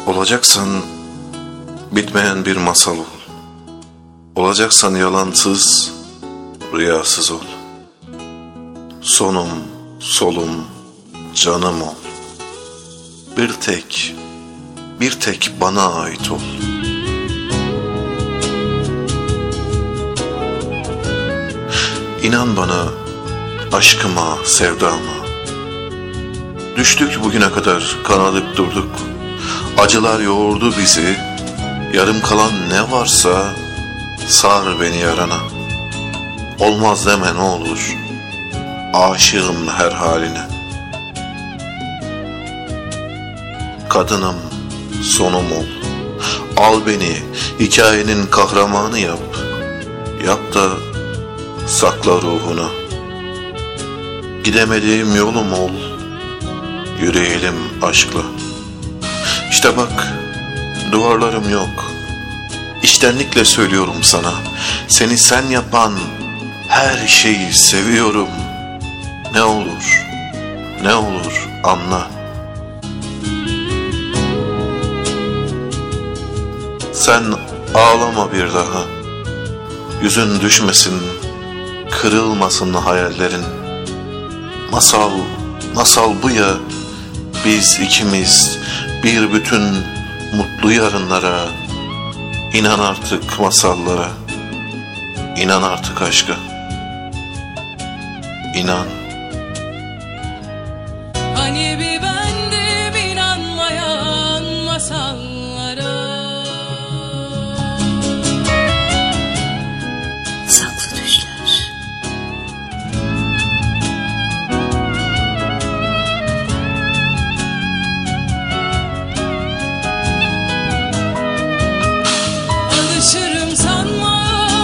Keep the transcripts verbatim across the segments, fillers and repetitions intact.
Olacaksan bitmeyen bir masal ol. Olacaksan yalansız, rüyasız ol. Sonum, solum, canım ol. Bir tek, bir tek bana ait ol. İnan bana, aşkıma, sevdama. Düştük bugüne kadar, kanadık durduk. Acılar yoğurdu bizi. Yarım kalan ne varsa sar beni yarana. Olmaz deme ne olur, aşığım her haline. Kadınım, sonum ol. Al beni hikayenin kahramanı yap. Yap da sakla ruhuna. Gidemediğim yolum ol. Yürüyelim aşkla. İşte bak, duvarlarım yok. İçtenlikle söylüyorum sana. Seni sen yapan her şeyi seviyorum. Ne olur, ne olur anla. Sen ağlama bir daha. Yüzün düşmesin, kırılmasın hayallerin. Masal, masal bu ya. Biz ikimiz bir bütün mutlu yarınlara. İnan artık masallara. İnan artık aşka. İnan. Hani bir bendim inanmayan masallara. Saklı düşler. Alışırım sanma.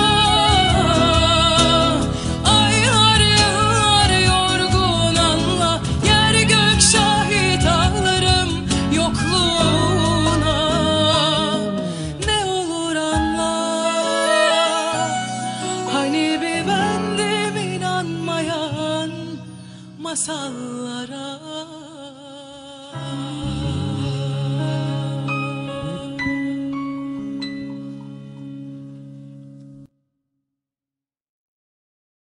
Aylar yıllar yorgun anla. Yer gök şahit ağlarım yokluğuna. Ne olur anla. Hani bir bendim inanmayan masallara.